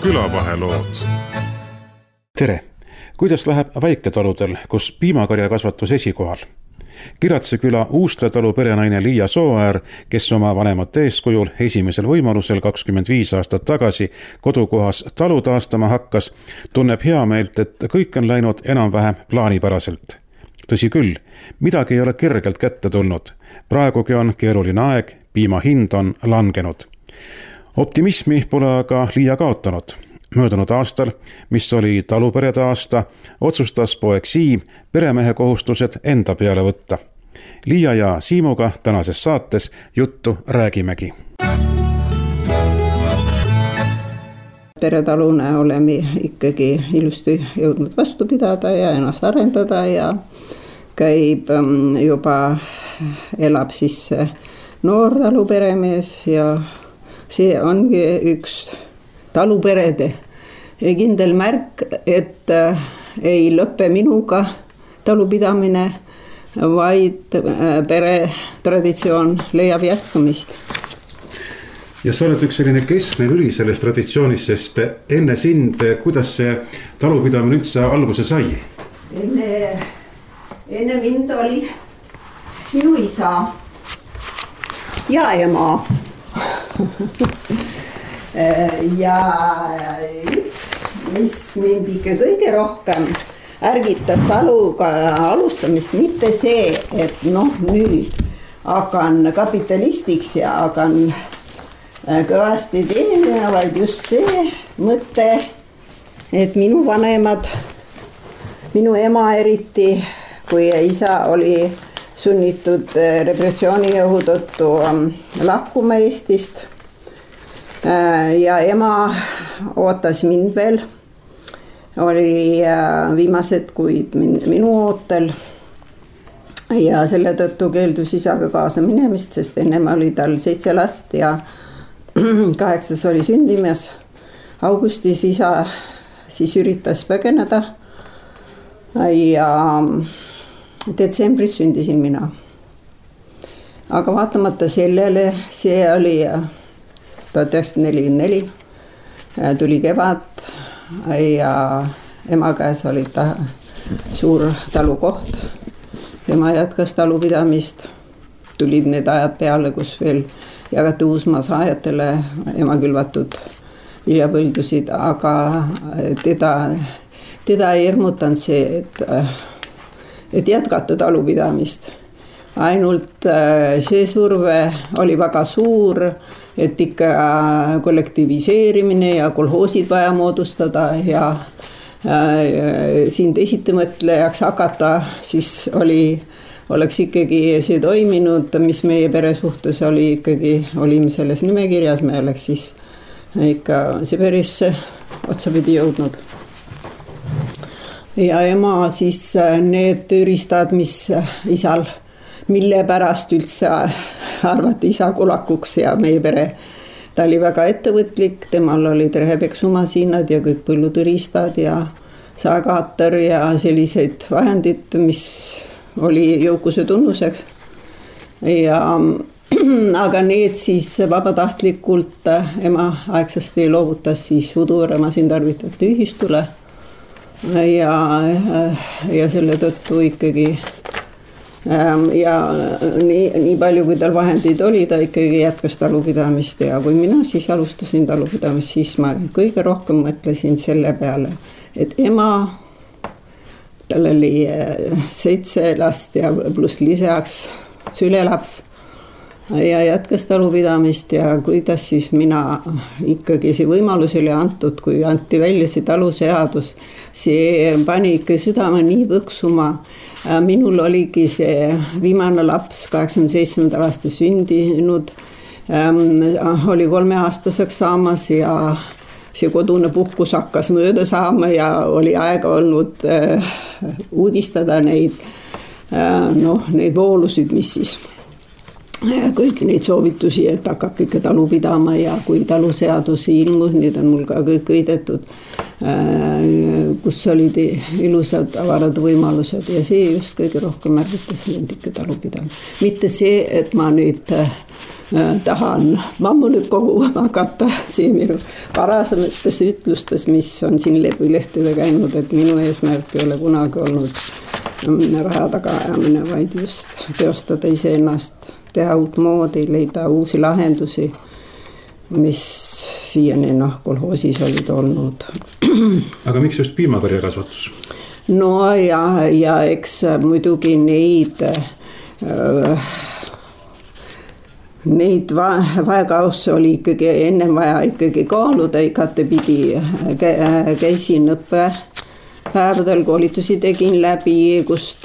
külavahelood. Tere! Kuidas läheb väiketaludel, kus piimakarja kasvatus esikohal? Kiratse küla Uustla talu perenaine Liia Sooäär, kes oma vanemate eeskujul esimesel võimalusel 25 aastat tagasi kodukohas talu taastama hakkas, tunneb hea meelt, et kõik on läinud enam-vähem plaanipäraselt. Tõsi küll, midagi ei ole kergelt kätte tulnud. Praegugi on keeruline aeg, piima hind on langenud. Optimismi pole aga Liia kaotanud. Möödunud aastal, mis oli taluperede aasta, otsustas poeg Siim peremehe kohustused enda peale võtta. Liia ja Siimuga tänases saates juttu räägimegi. Peretalune oleme ikkagi ilusti jõudnud vastu pidada ja ennast arendada ja käib juba, elab siis noor taluperemees ja see ongi üks taluperede kindel märk, et ei lõppe minuga talupidamine, vaid pere traditsioon leiab jätkumist. Ja sa oled üks selline keskne lüli selles traditsioonis, sest enne sind, kuidas see talupidamine üldse alguse sai? Enne mind oli minu isa ja ema. Ja üks, mis mind ikka kõige rohkem ärgitas taluga alustamist, mitte see, et nüüd hakkan kapitalistiks ja hakkan kõvasti teenima, vaid just see mõte, et minu vanemad, minu ema eriti, kui isa oli sunnitud repressioonijõu tõttu lahkuma Eestist, ja ema ootas mind veel, oli viimased kuid minu ootel ja selle tõttu keeldus isaga kaasa minemist, sest ennem oli tal 7 last ja 8 oli sündimas. Augustis isa siis üritas põgeneda ja detsembris sündisin mina. Aga vaatamata sellele, see oli 1944, tuli kevad ja ema käes oli ta suur talukoht. Ema jätkas talupidamist, tulid need ajad peale, kus veel jagati uusmaa saajatele ema külvatud viljapõldusid, aga teda ei hirmutanud see, et jätkata talupidamist. Ainult see surve oli väga suur, et ikka kollektiviseerimine ja kolhoosid vaja moodustada ja siin teisiti mõtlejaks hakata, siis oleks ikkagi see toiminud, mis meie pere suhtes oli ikkagi, olime selles nimekirjas, me oleks siis ikka Sibirisse otsapidi jõudnud. Ja ema siis need tööriistad, mis isal, mille pärast üldse arvati isa kulakuks ja meie pere, ta oli väga ettevõtlik, temal olid rehepeksumasinad ja kõik põllutõristad ja saekaater ja sellised vahendid, mis oli jõukuse tunnuseks. Aga need siis vabatahtlikult ema aegsasti loovutas siis Uduvere masintarvitajate ühistule ja selle tõttu ikkagi ja nii palju, kui tal vahendid oli, ta ikkagi jätkas talupidamist ja kui mina siis alustasin talupidamist, siis ma kõige rohkem mõtlesin selle peale, et ema, tal oli 7 last ja pluss lisaks sülelaps ja jätkas talupidamist ja kuidas siis mina ikkagi see võimalus oli antud, kui anti välja see taluseadus, see pani ikka südame nii põksuma. Minul oligi see viimane laps 87. aastal sündinud, oli 3-aastaseks saamas ja see kodune puhkus hakkas mööda saama ja oli aega olnud uudistada neid voolusid, mis siis kõiki neid soovitusi, et hakkab ikka talu pidama ja kui taluseadusi ilmus, need on mul ka kõik õidetud, kus olid ilusad avarad võimalused ja see just kõige rohkem ärgitas mind ikka talu pidama. Mitte see, et ma nüüd tahan mammunit koguma hakata. See minu varasemates ütlustes, mis on siin lebilehtede käinud, et minu eesmärk ei ole kunagi olnud raha taga ajamine, vaid just teostada iseennast, teha uut moodi, leida uusi lahendusi, mis siiani kolhoosis olid olnud. Aga miks just piimakarjakasvatus? No ja eks muidugi neid vajakausse oli ikkagi ennem vaja ikkagi kaaluda, igatepidi käisin õppepäevadel, koolitusi tegin läbi, kust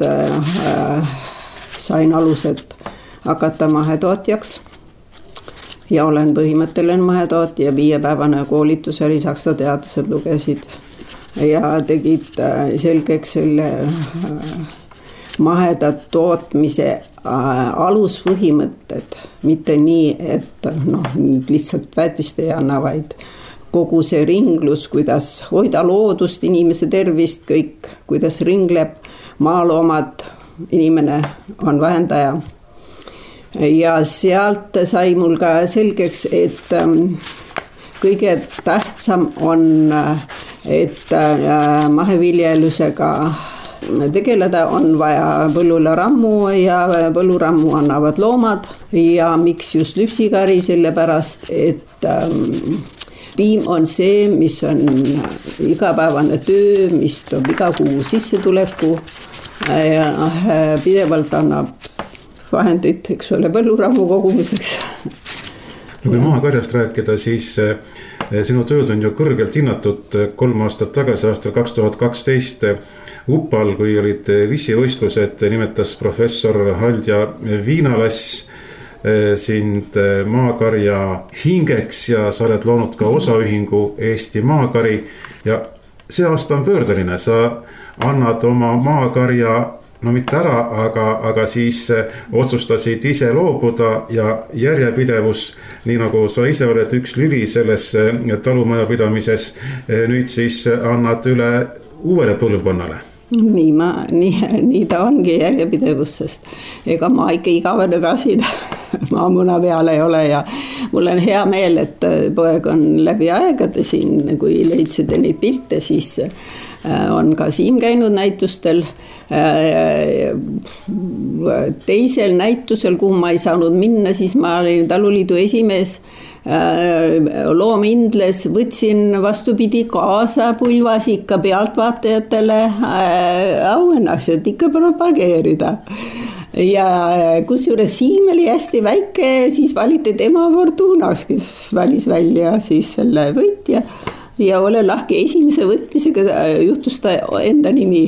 sain alused hakata mahetootjaks ja olen põhimõtteline mahetootja, 5-päevane koolitus oli, saksa teadlased lugesid ja tegid selgeks selle maheda tootmise aluspõhimõtted, mitte nii, et lihtsalt väetist ei anna, vaid kogu see ringlus, kuidas hoida loodust, inimese tervist, kõik, kuidas ringleb maaloomad, inimene on vahendaja. Ja sealt sai mul ka selgeks, et kõige tähtsam on, et maheviljelusega tegeleda on vaja põllule rammu ja põllurammu annavad loomad ja miks just lüpsikari, sellepärast, et piim on see, mis on igapäevane töö, mis toob iga kuu sissetuleku ja pidevalt annab vahendid, eks ole, põllurammu kogumiseks. Kui maakarjast rääkida, siis sinu tööd on ju kõrgelt hinnatud 3 aastat tagasi, aastal 2012 Upal, kui olid vissivõistlused, nimetas professor Haldja Viinalass sind maakarja hingeks ja sa oled loonud ka osaühingu Eesti Maakari ja see aasta on pöördeline, sa annad oma maakarja mitte ära, aga siis otsustasid ise loobuda ja järjepidevus, nii nagu sa ise oled üks lüli selles talumajapidamises, nüüd siis annad üle uuele põlvkonnale. Nii ta ongi järjepidevus, sest ega ma ikka igavene ka siin maamuna peal ei ole ja mul on hea meel, et poeg on läbi aegade siin, kui leidsite neid pilte, siis on ka Siim käinud näitustel. Teisel näitusel, kuhu ma ei saanud minna, siis ma olin taluliidu esimees, loomindles, võtsin vastupidi kaasa pulvasika pealtvaatajatele auennaks, et ikka propageerida. Ja kusjuures Siim oli hästi väike, siis valiti tema Fortunaks, kes valis välja siis selle võitja ja ole lahke esimese võtmisega juhtus ta enda nimi.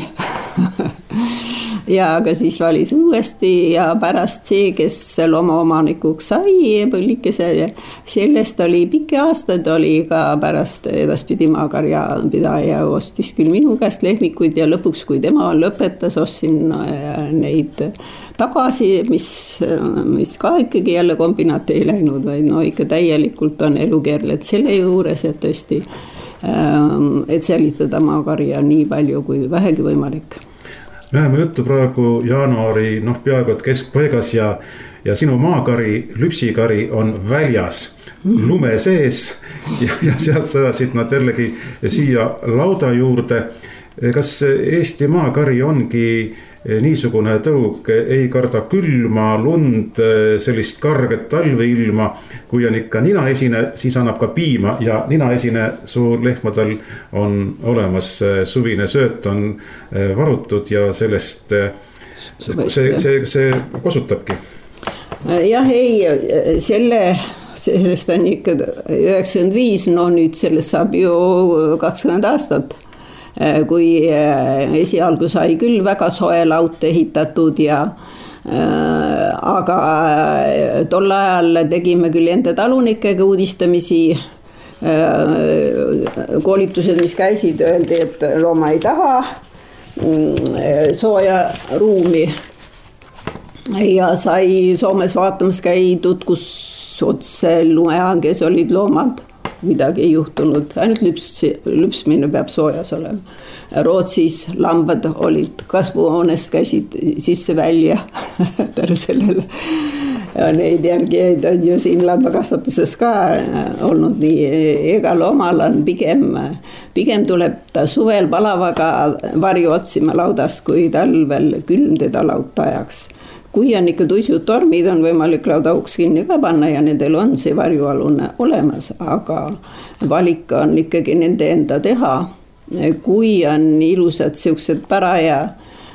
Ja aga siis valis uuesti ja pärast see, kes loomaomanikuks sai põllikese, sellest oli pikki aastaid, oli ka pärast edaspidi maakarja pidaja ostis küll minu käest lehmikuid ja lõpuks, kui tema lõpetas, ostsin neid tagasi, mis ka ikkagi jälle kombinaati ei läinud, vaid ikka täielikult on elukeerled selle juures, et tõesti, et säilitada maakarja nii palju kui vähegi võimalik. Me läheme juttu praegu jaanuari, peaaegu et keskpaigas ja sinu maakari, lüpsikari on väljas, lume sees ja sealt sõdasid nad jällegi siia lauda juurde. Kas Eesti maakari ongi niisugune tõug, ei karda külma, lund, sellist karget talveilma, kui on ikka ninaesine, siis annab ka piima ja ninaesine suur lehmadel on olemas, suvine sööt on varutud ja sellest see kosutabki. Jah, ei, sellest on ikka 95, nüüd sellest saab ju 20 aastat. Kui esialgu sai küll väga soe laut ehitatud aga tol ajal tegime küll enda talunikega uudistamisi, koolitused, mis käisid, öeldi, et looma ei taha sooja ruumi ja sai Soomes vaatamas käidud, kus otse lumehanges olid loomad. Midagi ei juhtunud, ainult lüpsmine peab soojas olema. Rootsis lambad olid kasvuhoonest, käisid sisse välja sellele. neid järgijaid on ju siin lambakasvatuses ka olnud nii, ega loomal on pigem tuleb ta suvel palavaga varju otsima laudast, kui talvel külm teda lauta ajaks. Kui on ikka tuisud tormid, on võimalik lauda uks kinni ka panna ja nendel on see varjualune olemas, aga valik on ikkagi nende enda teha. Kui on ilusad siuksed parajad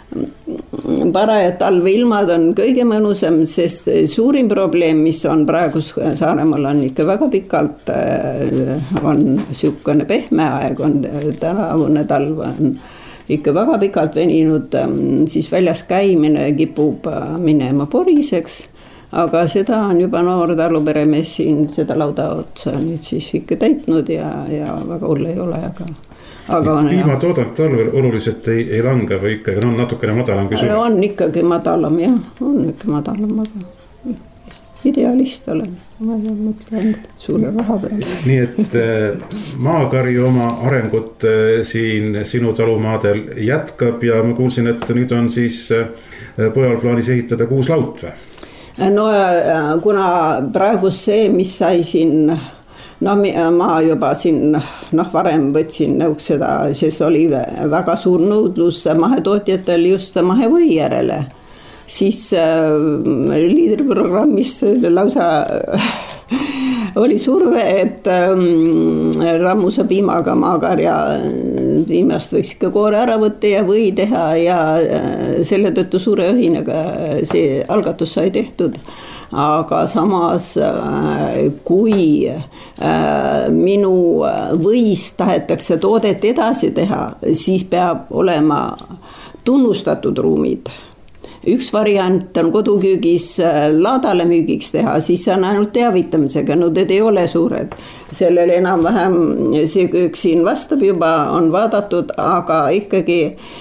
talveilmad on kõige mõnusam, sest suurim probleem, mis on praegu Saaremaal, on ikka väga pikalt on siukene pehme aeg, on tänavune talv on ikka väga pikalt veninud, siis väljas käimine kipub minema poriseks, aga seda on juba noor taluperemees siin seda lauda otsa nüüd siis ikka täitnud ja väga hull ei ole, aga piimatoodang talvel oluliselt ei lange või ikkagi on natukene madalam kui suve? On ikkagi madalam, jah, on ikka madalam, aga idealist olen, ma mõtlen suure raha peale. Nii et maakari oma arengut siin sinu talumaadel jätkab ja ma kuulsin, et nüüd on siis pojal plaanis ehitada 6 laut või? No kuna praegu see, mis sai siin, no ma juba siin varem võtsin nõuks seda, sest oli väga suur nõudlus mahetootjatel just mahevõi järele. Siis liidriprogrammis lausa oli surve, et rammusa piimaga maakarja piimast võiks ikka koore ära võtta ja või teha ja selle tõttu suure õhinaga see algatus sai tehtud. Aga samas, kui minu võist tahetakse toodet edasi teha, siis peab olema tunnustatud ruumid. Üks variant on koduküügis laadale müügiks teha, siis on ainult teavitamisega, nõuded ei ole suured. Sellele enam-vähem see köök siin vastab juba, on vaadatud, aga ikkagi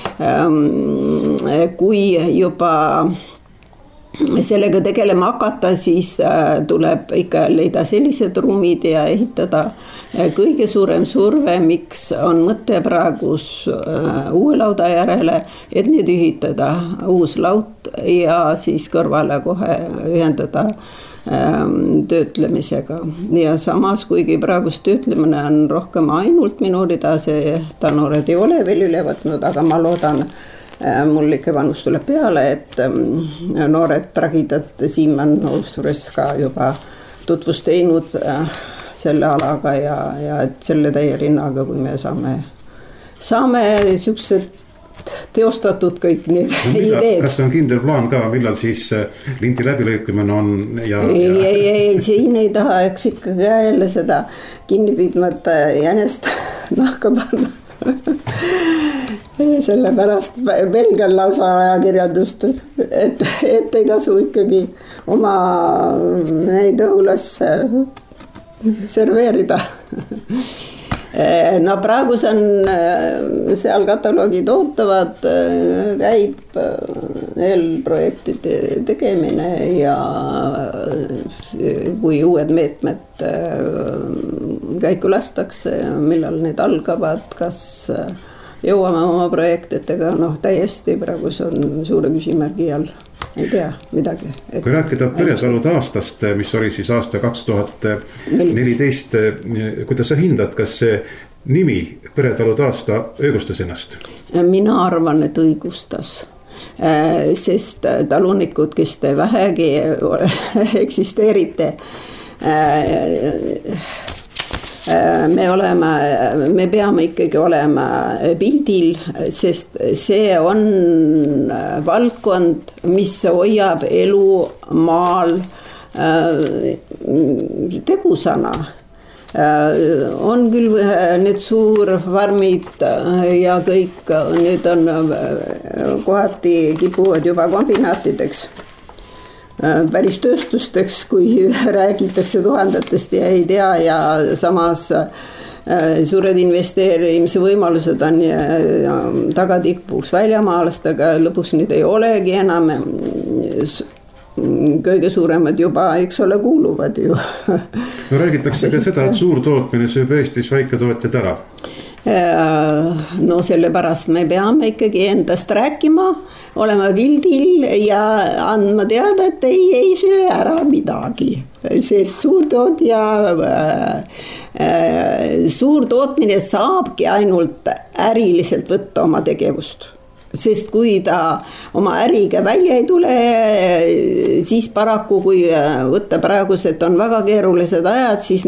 kui juba sellega tegelema hakata, siis tuleb ikka leida sellised ruumid ja ehitada. Kõige suurem surve, miks on mõte praegus uue lauda järele, et need ühitada uus laut ja siis kõrvale kohe ühendada töötlemisega. Ja samas, kuigi praegust töötlemine on rohkem ainult minu rida, see tanured ei ole veel üle võtnud, aga ma loodan, mul ikka vanus tuleb peale, et noored tragidad Siim on Oostures ka juba tutvust teinud selle alaga ja et selle täie rinnaga, kui me saame siuksed teostatud kõik need ideed. Kas on kindel plaan ka, millal siis linti läbilõikumine on? Ei, siin ei taha, eks ikkagi jälle seda kinni pidmata jänest nahka panna. Sellepärast pelgan lausa ajakirjandust, et ei tasu ikkagi oma neid õhulasse serveerida. No praegu on seal kataloogid ootavad, käib eelprojektide tegemine ja kui uued meetmed käiku lastakse, millal need algavad, kas jõuame oma projektidega, täiesti praegu on suure küsimärgi all, ei tea midagi. Kui rääkida peretalude aastast, mis oli siis aasta 2014, kuidas sa hindad, kas see nimi peretalude aasta õigustas ennast? Mina arvan, et õigustas, sest talunikud, kes te vähegi eksisteerite, me peame ikkagi olema pildil, sest see on valdkond, mis hoiab elu maal tegusana. On küll need suurfarmid ja kõik, need on kohati kipuvad juba kombinaatideks. Päris tööstusteks, kui räägitakse tuhandetest ja ei tea ja samas suured investeerimise võimalused on tagatipuks väljamaalastega, lõpuks neid ei olegi enam. Kõige suuremad juba, eks ole, kuuluvad ju. No räägitakse ka seda, et suurtootmine sööb Eestis väiketootjad ära. No sellepärast me peame ikkagi endast rääkima, olema pildil ja andma teada, et ei söö ära midagi. Sest suurtootmine saabki ainult äriliselt võtta oma tegevust. Sest kui ta oma äriga välja ei tule, siis paraku, kui võtta praegused on väga keerulised ajad, siis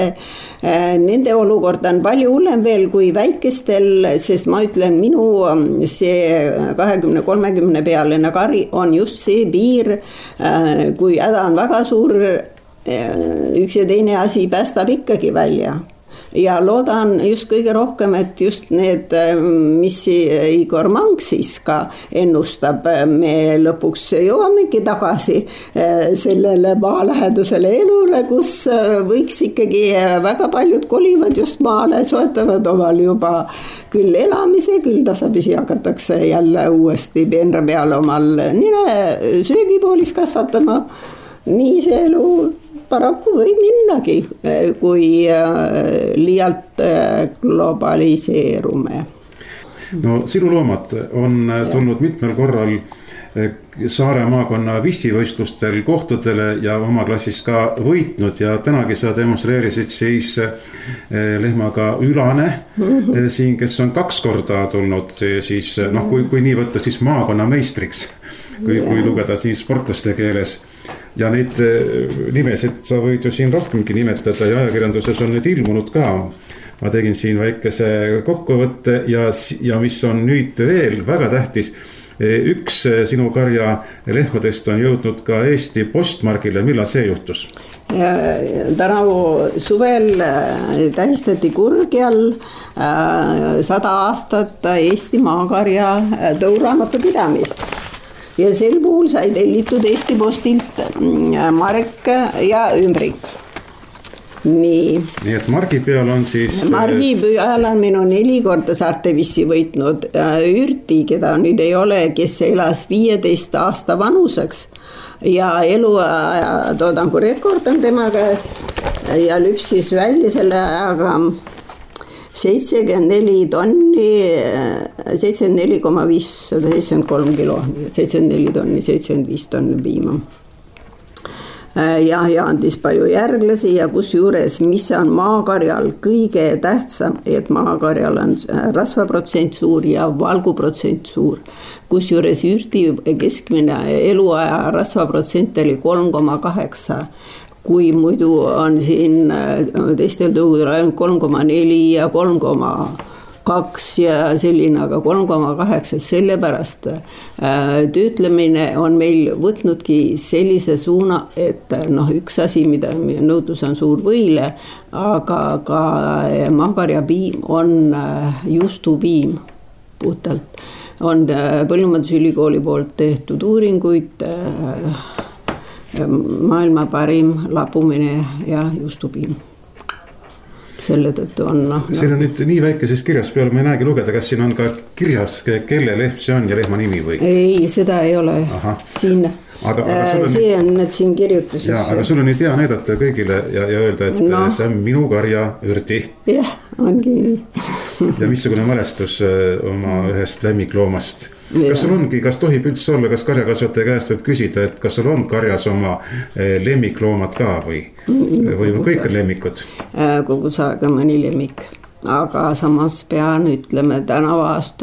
nende olukord on palju hullem veel kui väikestel, sest ma ütlen, minu see 20-30 pealine kari on just see piir, kui häda on väga suur, üks ja teine asi päästab ikkagi välja. Ja loodan just kõige rohkem, et just need, mis Igor Mang siis ka ennustab, me lõpuks jõuamegi tagasi sellele maalähedasele elule, kus võiks ikkagi väga paljud kolivad just maale, soetavad omal juba küll elamise, küll tasapisi hakatakse jälle uuesti peenra peale omal nine söögipoolis kasvatama. Nii see elu paraku võib minnagi, kui liialt globaliseerume. No sinu loomad on tulnud mitmel korral Saare maakonna vissivõistlustel kohtadele ja oma klassis ka võitnud ja tänagi sa demonstreerisid siis lehmaga Ülane siin, kes on 2 korda tulnud siis, kui nii võtta, siis maakonna meistriks, kui lugeda siis sportlaste keeles. Ja neid nimesid sa võid ju siin rohkemgi nimetada ja ajakirjanduses on need ilmunud ka. Ma tegin siin väikese kokkuvõtte ja mis on nüüd veel väga tähtis, üks sinu karja lehmadest on jõudnud ka Eesti postmargile. Millal see juhtus? Tänavu suvel tähistati Kurgjal 100 aastat Eesti maakarja tõuraamatu pidamist. Ja sel puhul sai tellitud Eesti Postilt mark ja ümbrik. Nii et margi peal on siis... Margi peal on minu 4 korda Saarte-Vissi võitnud Ürti, keda nüüd ei ole, kes elas 15 aasta vanuseks. Ja eluaja toodangu rekord on tema käes ja lüpsis välja selle ajaga 74 tonni, 74,573 kilo, 74 tonni, 75 tonni piima. Ja andis palju järglasi ja kus juures, mis on maakarjal kõige tähtsam, et maakarjal on rasvaprotsent suur ja valguprotsent suur. Kus juures Ürti keskmine eluaja rasvaprotsent oli 3,8. Kui muidu on siin teistel tõugudel ainult 3,4 ja 3,2 ja selline, aga 3,8, sellepärast töötlemine on meil võtnudki sellise suuna, et üks asi, mida nõudlus on suur võile, aga ka maakarja piim on juustupiim puhtalt. On Põllumajandusülikooli poolt tehtud uuringuid, maailma parim lapumine ja juustupiim. Selle tõttu on... Siin on nüüd nii väikeses kirjas peal, ma ei näegi lugeda, kas siin on ka kirjas, kelle lehm see on ja lehma nimi või? Ei, seda ei ole. Aha. Siin. See on need siin kirjutuses. Aga sul on nüüd hea näidata kõigile ja öelda, et see on minu karja Ürti. Jah, ongi. Ja missugune mälestus oma ühest lemmikloomast? Kas tohib üldse olla, kas karjakasvataja käest võib küsida, et kas sul on karjas oma lemmikloomad ka või kõik on lemmikud? Kogu aega mõni lemmik, aga samas pean ütleme tänavast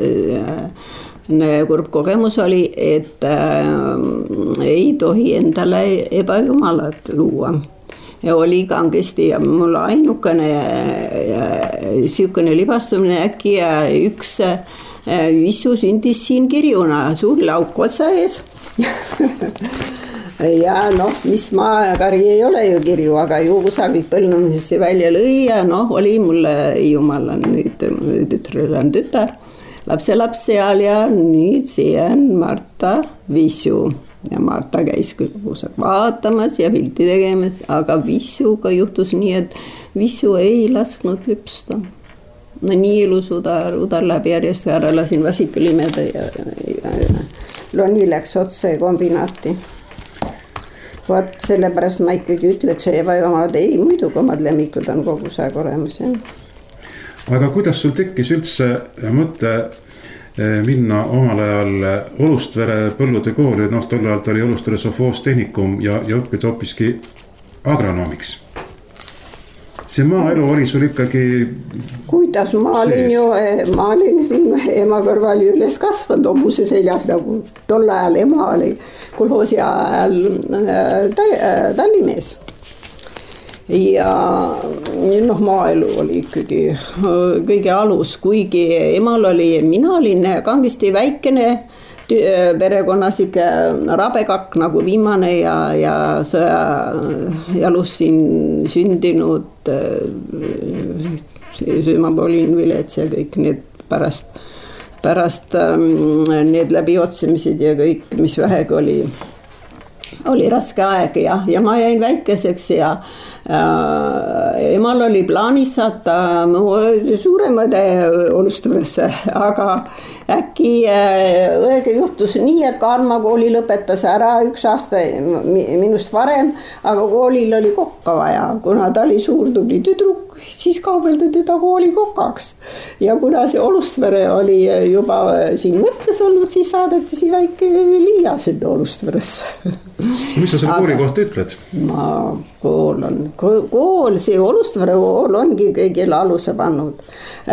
kurb kogemus oli, et ei tohi endale ebajumalat luua. Ja oli kangesti ja mul ainukene sihukene libastumine äkki ja üks vissu sündis siin Kirjuna, suur lauk otsa ees. Ja mis maakari ei ole ju Kirju, aga ju kusagil põlnumisesse välja lõi ja oli mulle jumal on nüüd tütrel on tütar, lapselaps seal ja nüüd see on Marta Vissu. Ja Marta käis küll kusagil vaatamas ja pilti tegemas, aga Vissuga juhtus nii, et Vissu ei lasknud lüpsta. Nii ilus udar läbi järjest ära lasin vasika limeda ja Lonni läks otse kombinaati. Vaat sellepärast ma ikkagi ütleks, ebajumalad ei, muidugi omad lemmikud on kogu aeg olemas. Aga kuidas sul tekkis üldse mõte minna omal ajal Olustvere põllude kooli, tol ajal oli Olustvere sovhoostehnikum ja õppida hoopiski agronoomiks? See maaelu oli sul ikkagi... Kuidas ma olin siin ema kõrval üles kasvanud obuse seljas, nagu tol ajal ema oli kolhoosi ajal tallimees. Ja maaelu oli ikkagi kõige alus, kuigi emal oli, mina olin kangesti väikene perekonnas ikka rabekakk nagu viimane ja sõjajalus siin sündinud ma olin vilets ja kõik need pärast need läbiotsimised ja kõik, mis vähegi oli raske aeg ja ma jäin väikeseks ja emal oli plaanis saata suuremad Olustveresse, aga äkki õige juhtus nii, et Kaarma kooli lõpetas ära 1 aasta minust varem, aga koolil oli kokka vaja, kuna ta oli suur tubli tüdruk, siis kaubeldi teda kooli kokaks. Ja kuna see Olustvere oli juba siin mõttes olnud, siis saadeti siin väike Liia sinna Olustveresse. Mis sa selle kooli kohta ütled? Kool, see Olustvere kool ongi kõigile aluse pannud.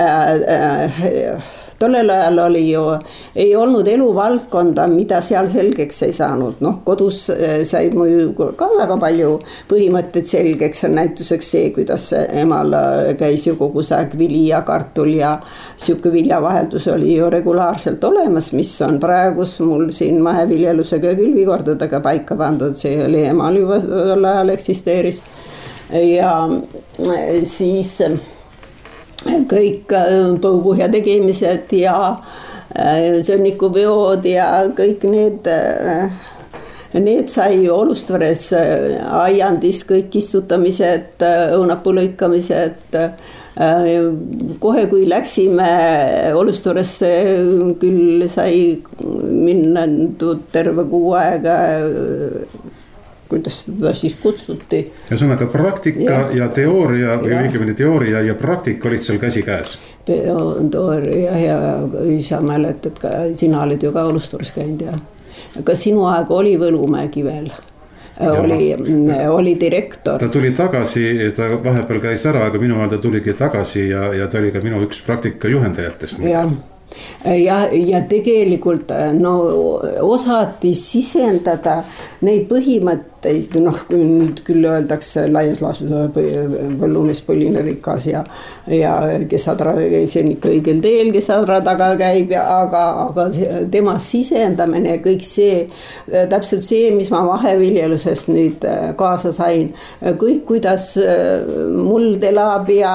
Tollel ajal ei olnud eluvaldkonda, mida seal selgeks ei saanud. Kodus sai muidu ka väga palju põhimõtted selgeks, näituseks see, kuidas emal käis ju kogu aeg vili ja kartul ja siuke viljavaheldus oli ju regulaarselt olemas, mis on praegus mul siin maheviljelusega külvikordadega paika pandud, see oli emal juba tol ajal eksisteeris. Ja siis kõik põukuhja tegemised ja sõnnikuveod ja kõik need sai Olustveres aiandis kõik istutamised, õunapuu lõikamised. Kohe kui läksime Olustveresse, küll sai minna terve kuu aega, kuidas seda siis kutsuti. Ja sõnaga praktika ja teooria, või õigemini teooria ja praktika olid seal käsi käes. Teooria ja isa mäletad, ka sina olid ju ka Olustveres käinud ja ka sinu aeg oli Võlumägi veel. Oli direktor. Ta tuli tagasi, ta vahepeal käis ära, aga minu ajal ta tuligi tagasi ja ta oli ka minu üks praktika juhendajatest. Ja tegelikult osati sisendada neid põhimõtteid, kui nüüd küll öeldakse laias laastus põllumees põline rikas ja kesadra see on ikka õigel teel, kesadra taga käib, aga tema sisendamine ja kõik see, täpselt see, mis ma vaheviljelusest nüüd kaasa sain, kõik kuidas muld elab ja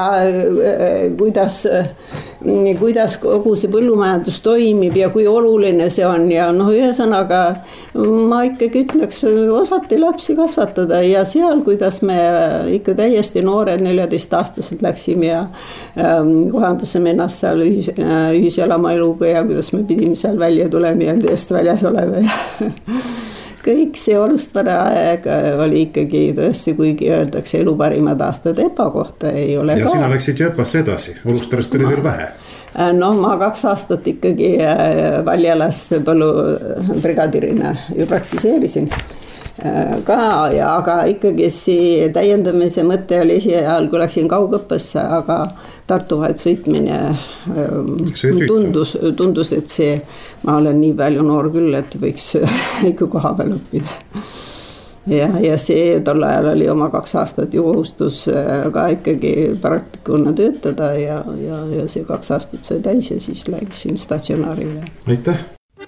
kuidas kogu see põllumajandus toimib ja kui oluline see on ja ühesõnaga ma ikkagi ütleks, osati lapsi kasvatada ja seal, kuidas me ikka täiesti noored 14-aastaselt läksime ja kohandusime ennast seal ühiselama eluga ja kuidas me pidime seal välja tulema ja endast väljas olema ja kõik see Olustvere aeg oli ikkagi tõesti, kuigi öeldakse elu parimad aastad EPA kohta ei ole ja ka. Ja sina läksid ju EPA-sse edasi, Olustverest oli veel vähe. Ma 2 aastat ikkagi Valjalas põllubrigadirina ju praktiseerisin ka, aga ikkagi see täiendamise mõte oli esiajal, kui läksin kaugõppesse, aga Tartu vahet sõitmine tundus, et see, ma olen nii palju noor küll, et võiks ikka koha peal õppida. Ja see tol ajal oli oma 2 aastat ju kohustus ka ikkagi praktikuna töötada ja see 2 aastat sai täis ja siis läksin statsionaarile. Aitäh!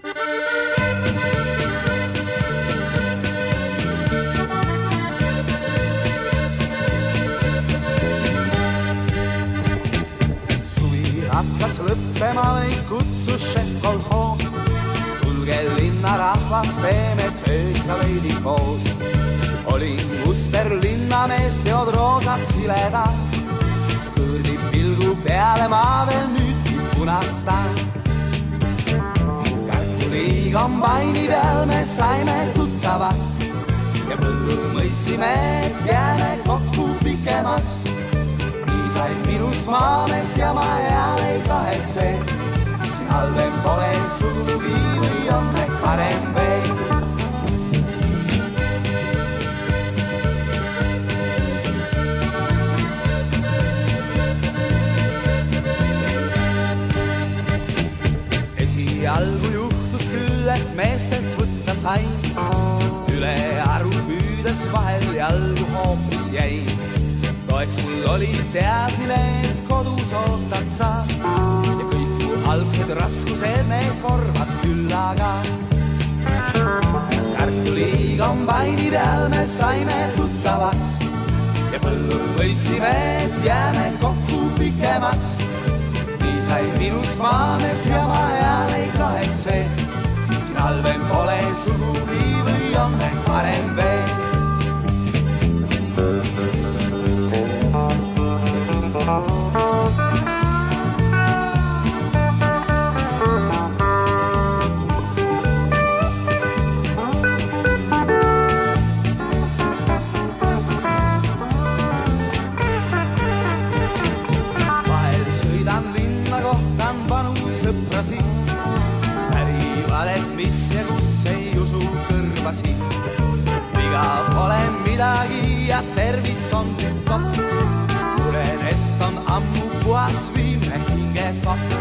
Hakkas lõppema või kutsus šef kolhoos. Tulge linna rahvas, teeme tööd ka veidi koos. Olin muster linnamees, teod roosad siledad. Skõrdi pilgu peale ma veel nüüdki punastan. Kartuli kombaini peal me saime tuttavaks ja põllu mõissime, et jääme kokku pikemaks. Nii said minust maames ja ma hea ei kahetse. Siin halvem pole sugugi või on ehk parem veel. Esialgu juhtus küll, et meestelt võtta sain. Üle aru püüdes vahel jalgu hoopis jäin. Toeks mul oli teadmine, et kodus ootad sa. Ja kõik mu algsed raskused need korvad küll aga. Kartuli kombaini peal me saime tuttavaks. Ja põllul võissime, et jääme kokku pikemaks. Nii sai minust maames ja ma hea ei kahetse. Siin halvem pole sugugi või on ehk parem veel. Vahel sõidan linna, kohtan vanu sõprasi. Pärivad, et mis ja kus ei usu kõrvasi. Viga pole midagi ja tervis on tükkot. Muredest on ammu puhas viimne hingesott.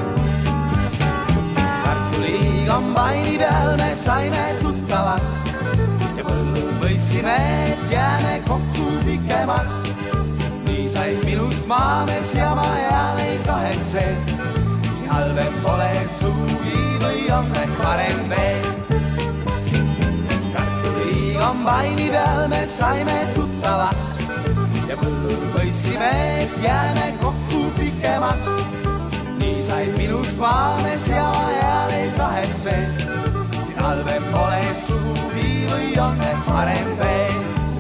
Kartuli kombaini peal me saime tuttavaks. Ja põllul võissime, et jääme kokku pikemaks. Nii sai minust maames ja ma hea ei kahetse. Siin halvem pole sugugi või on ehk parem veel. Kartuli kombaini peal me saime tuttavaks. Ja põllul võissime, et jääme kokku pikemaks. Nii sai minust maames ja ma hea ei kahetse. Siin halvem pole sugugi või on ehk parem veel.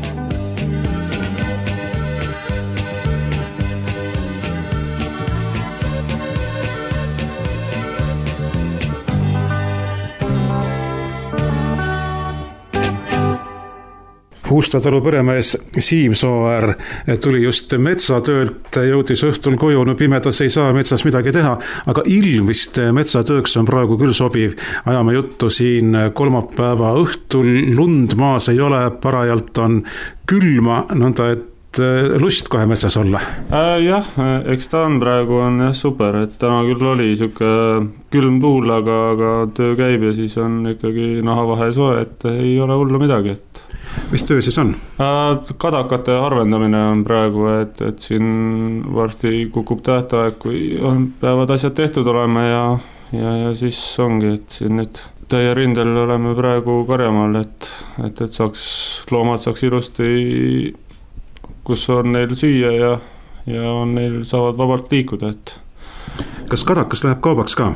Uustla talu peremees Siim Sooäär tuli just metsatöölt, jõudis õhtul koju, no pimedas ei saa metsas midagi teha, aga ilm vist metsatööks on praegu küll sobiv. Ajame juttu siin kolmapäeva õhtul, lund maas ei ole, parajalt on külma, nõnda et lust kohe metsas olla. Jah, eks ta on praegu on jah super, et täna küll oli siuke külm tuul, aga töö käib ja siis on ikkagi nahavahe soe, et ei ole hullu midagi, et mis töö siis on? Kadakate harvendamine on praegu, et siin varsti kukub tähtaeg, kui peavad asjad tehtud olema ja siis ongi, et siin nüüd täie rindel oleme praegu Karjamaal, et loomad saaks ilusti, kus on neil süüa ja neil saavad vabalt liikuda, et kas kadakas läheb kaubaks ka?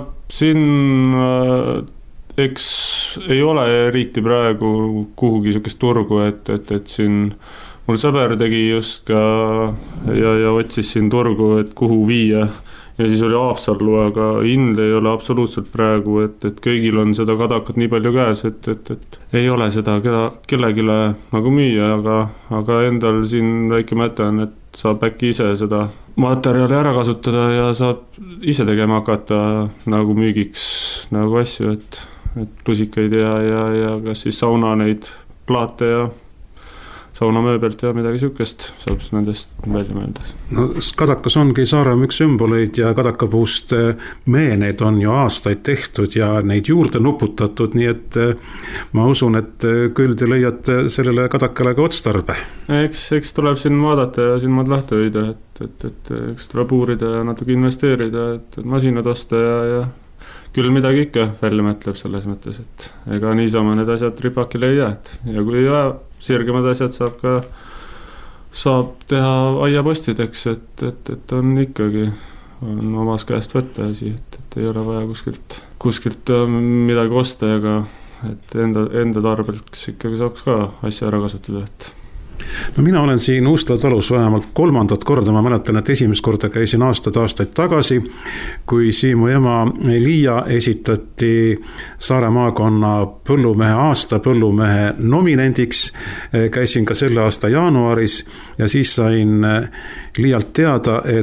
Siin eks ei ole eriti praegu kuhugi sukest turgu, et siin mul sõber tegi just ka ja otsis siin turgu, et kuhu viia ja siis oli Haapsallu, aga hind ei ole absoluutselt praegu, et kõigil on seda kadakat nii palju käes, et ei ole seda kellegile nagu müüa, aga endal siin väike mõte on, et saab äkki ise seda materjali ära kasutada ja saab ise tegema hakata nagu müügiks nagu asju, et lusikaid ja kas siis sauna neid plaate ja saunamööbelt ja midagi sükest saab nendest välja mõelda. No, kadakas ongi Saaremaa üks sümboleid ja kadakapuust meeneid on ju aastaid tehtud ja neid juurde nuputatud, nii et ma usun, et küll te leiate sellele kadakale ka otstarbe. Eks tuleb siin vaadata ja silmad lahti hoida, et eks tuleb uurida ja natuke investeerida, et masinad osta ja küll midagi ikka välja mõtleb selles mõttes, et ega niisama need asjad ripakile ei jää, ja kui sirgemad asjad saab teha aiapostideks, et on ikkagi on omas käest võtta asi, et ei ole vaja kuskilt midagi osta, ega et enda tarbeks ikkagi saaks ka asja ära kasutada, et No mina olen siin Uustla talus vähemalt 3. korda, ma mäletan, et esimest korda käisin aastaid tagasi, kui Siimu ema Liia esitati Saare maakonna põllumehe aasta põllumehe nominendiks. Käisin ka selle aasta jaanuaris ja siis sain Liialt teada, et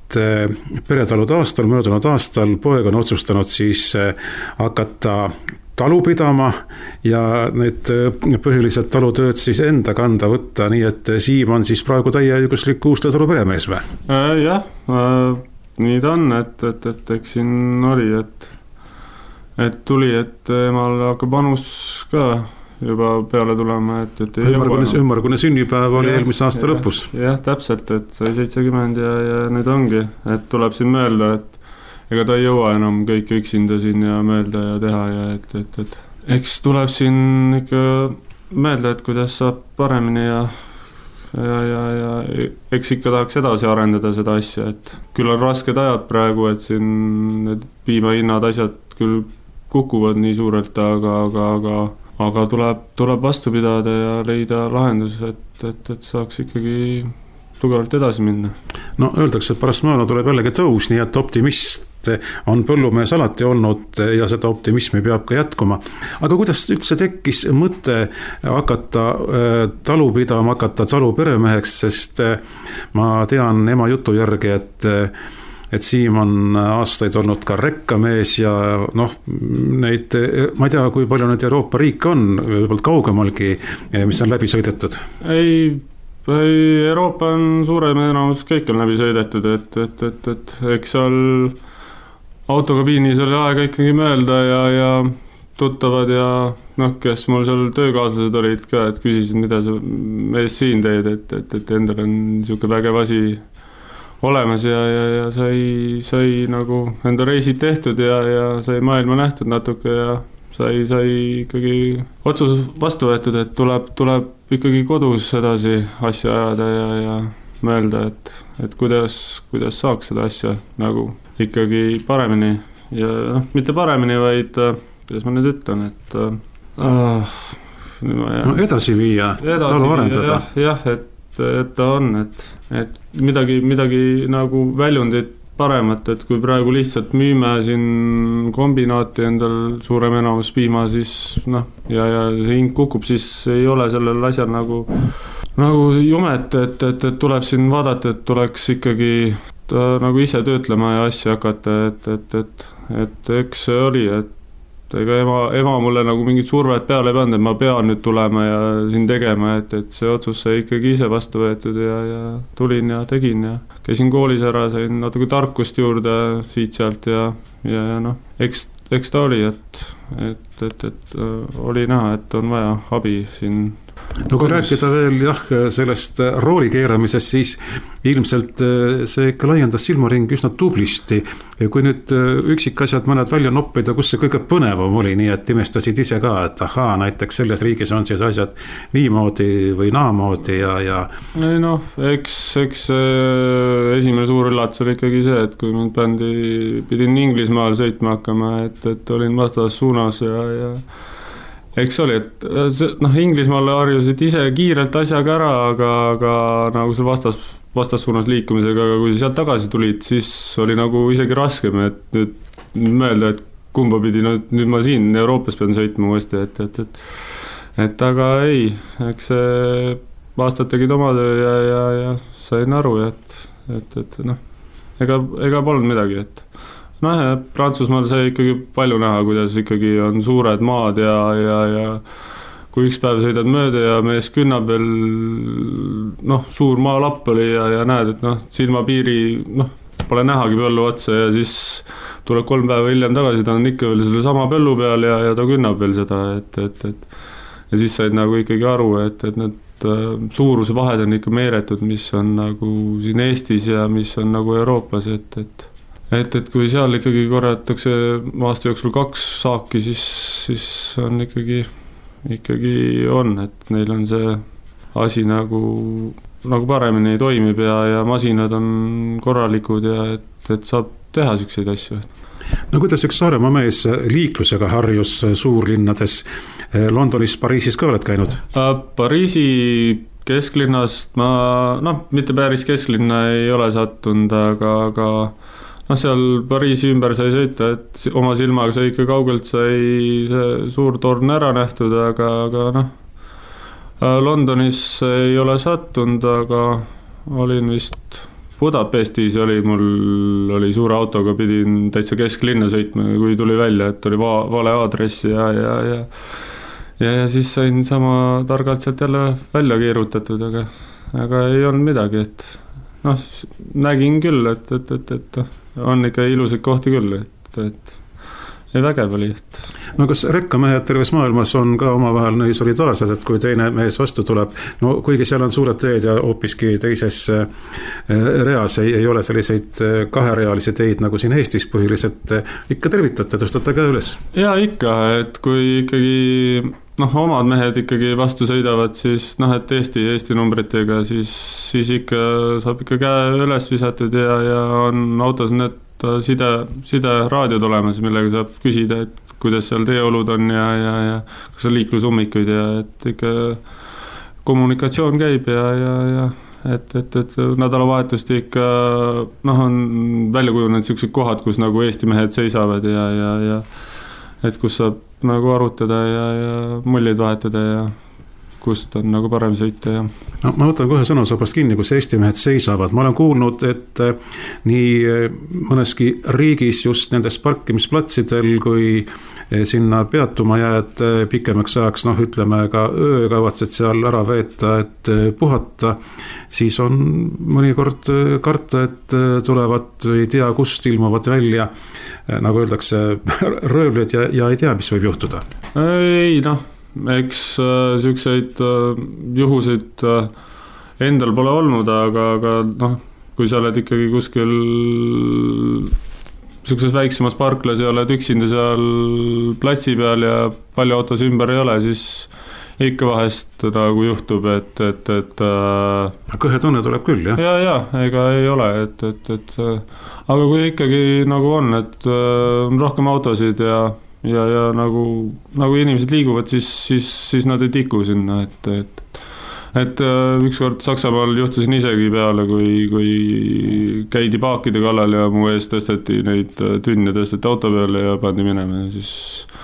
peretalude aastal, möödunud aastal poeg on otsustanud siis hakata talu pidama ja need põhilised talutööd siis enda kanda võtta, nii et Siim on siis praegu täieõiguslik Uusla talu peremees või? Jah, nii ta on, et eks siin oli, et tuli, et emal hakkab vanus ka juba peale tulema, et ümmargune sünnipäev oli eelmise aasta lõpus. Jah, täpselt, et sai 70 ja nüüd ongi, et tuleb siin mõelda, et ega ta ei jõua enam kõik üksinda siin ja mõelda ja teha ja et eks tuleb siin ikka mõelda, et kuidas saab paremini ja eks ikka tahaks edasi arendada seda asja, et küll on rasked ajad praegu, et siin need piimahinnad asjad küll kukuvad nii suurelt, aga tuleb vastu pidada ja leida lahendus, et saaks ikkagi tugevalt edasi minna. No öeldakse, et pärast mööda tuleb jällegi tõus, nii et optimist on põllumees alati olnud ja seda optimismi peab ka jätkuma. Aga kuidas üldse tekkis mõte hakata talu pidama, hakata talu peremeheks, sest ma tean ema jutu järgi, et Siim on aastaid olnud ka rekkamees ja neid, ma ei tea, kui palju neid Euroopa riike on, võib-olla kaugemalgi, mis on läbi sõidetud? Ei, Euroopa on suurem enamus, kõik on läbi sõidetud, et eks seal autokabiinis oli aega ikkagi mõelda ja tuttavad ja kes mul seal töökaaslased olid ka, et küsisid, mida sa mees siin teed, et endal on niisugune vägev asi olemas ja sai nagu enda reisid tehtud ja sai maailma nähtud natuke ja sai ikkagi otsus vastu võetud, et tuleb ikkagi kodus edasi asja ajada ja mõelda, et kuidas saaks seda asja nagu ikkagi paremini ja mitte paremini, vaid kuidas ma nüüd ütlen, et edasi viia, talu arendada. Jah, et ta on, et midagi nagu väljundit paremat, et kui praegu lihtsalt müüme siin kombinaati endal suurem enamus piima, siis ja see hind kukub, siis ei ole sellel asjal nagu jumet, et tuleb siin vaadata, et tuleks ikkagi nagu ise töötlema ja asja hakata, et eks see oli, et ega ema mulle nagu mingit survet peale ei pannud, et ma pean nüüd tulema ja siin tegema, et see otsus sai ikkagi ise vastu võetud ja tulin ja tegin ja käisin koolis ära, sain natuke tarkust juurde siit-sealt ja eks ta oli, et oli näha, et on vaja abi siin. No kui rääkida veel sellest rooli keeramisest, siis ilmselt see ikka laiendas silmaringi üsna tublisti. Kui nüüd üksikasjad mõned välja noppida, kus see kõige põnevam oli, nii et imestasid ise ka, et ahaa, näiteks selles riigis on siis asjad niimoodi või naamoodi ja... Ei eks esimene suur üllatus oli ikkagi see, et kui mind pidin Inglismaal sõitma hakkama, et olin vastas suunas ja eks oli, et Inglismaal harjusid ise kiirelt asjaga ära, aga nagu see vastassuunas liikumisega, aga kui sealt tagasi tulid, siis oli nagu isegi raskem, et nüüd mõelda, et kumba pidi, nüüd ma siin Euroopas pean sõitma uuesti, et aga ei, eks see aastad tegid oma töö ja sain aru, et ega polnud midagi, et Prantsusmaal sai ikkagi palju näha, kuidas ikkagi on suured maad ja kui üks päev sõidad mööda ja mees künnab veel, suur maalapp oli ja näed, et silmapiiri, pole nähagi põllu otsa ja siis tuleb 3 päeva hiljem tagasi, ta on ikka veel selle sama põllu peal ja ta künnab veel seda, et ja siis said nagu ikkagi aru, et need suuruse vahed on ikka meeletud, mis on nagu siin Eestis ja mis on nagu Euroopas, et kui seal ikkagi korjatakse aasta jooksul 2 saaki, siis on ikkagi on, et neil on see asi nagu paremini toimib ja masinad on korralikud ja et saab teha selliseid asju. No kuidas üks Saaremaa mees liiklusega harjus suurlinnades, Londonis, Pariisis ka oled käinud? Pariisi kesklinnast ma, mitte päris kesklinna ei ole sattunud, aga seal Pariisi ümber sai sõita, et oma silmaga sai ikka kaugelt sai see suur torn ära nähtud, aga Londonis ei ole sattunud, aga olin vist Budapestis mul oli suure autoga, pidin täitsa kesklinna sõitma, kui tuli välja, et oli vale aadress ja siis sain sama targalt sealt jälle välja keerutatud, aga ei olnud midagi, et noh, nägin küll, et on ikka ilusaid kohti küll, et ei vägev oli, et... No kas rekkamehed terves maailmas on ka omavahel nii solidaarsed, et kui teine mees vastu tuleb, no kuigi seal on suured teed ja hoopiski teises reas ei ole selliseid kaherealisi teid nagu siin Eestis põhiliselt, ikka tervitate, tõstate ka üles? Ja ikka, et kui ikkagi omad mehed ikkagi vastu sõidavad, siis et Eesti numbritega, siis ikka saab ikka käe üles visatud ja on autos need side raadiod olemas, millega saab küsida, et kuidas seal teeolud on ja kas on liiklusummikuid ja et ikka kommunikatsioon käib ja et nädalavahetust ikka on välja kujunenud sellised kohad, kus nagu Eesti mehed seisavad ja et kus saab nagu arutada ja muljeid vahetada ja kust on nagu parem sõita ja... No, ma võtan kohe sõnasabast kinni, kus Eesti mehed seisavad. Ma olen kuulnud, et nii mõneski riigis just nendes parkimisplatsidel, kui sinna peatuma jääd pikemaks ajaks, ütleme ka öö kavatsed seal ära veeta, et puhata, siis on mõnikord karta, et tulevad, ei tea kust ilmuvad välja, nagu öeldakse, röövlid ja ei tea, mis võib juhtuda. Ei, eks selliseid juhuseid endal pole olnud, aga kui sa oled ikkagi kuskil sellises väiksemas parklas ja oled üksinda seal platsi peal ja palju autos ümber ei ole, siis ikka vahest nagu juhtub, et kõhetunne tuleb küll, jah? Ja, ega ei ole, aga kui ikkagi nagu on, et on rohkem autosid ja nagu inimesed liiguvad, siis nad ei tiku sinna, et ükskord Saksamaal juhtusin isegi peale, kui käidi paakide kallal ja mu ees tõsteti neid tünne, tõsteti auto peale ja pandi minema ja siis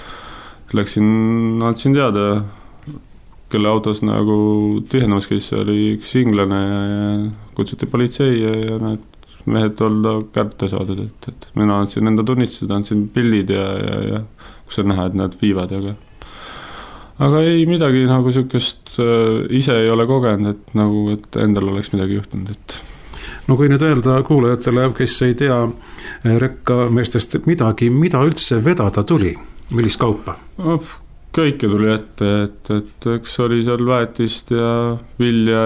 andsin teada, kelle autos nagu tühjendamas käis, oli üks inglane ja kutsuti politsei ja need mehed olda kätte saadud, et mina andsin enda tunnistused, andsin pildid ja kus on näha, et nad viivad, aga ei midagi nagu sellist ise ei ole kogenud, et endal oleks midagi juhtunud, et... No kui nüüd öelda kuulajatele, kes ei tea rekkameestest midagi, mida üldse vedada tuli, millist kaupa? Kõike tuli ette, et eks oli seal väetist ja vilja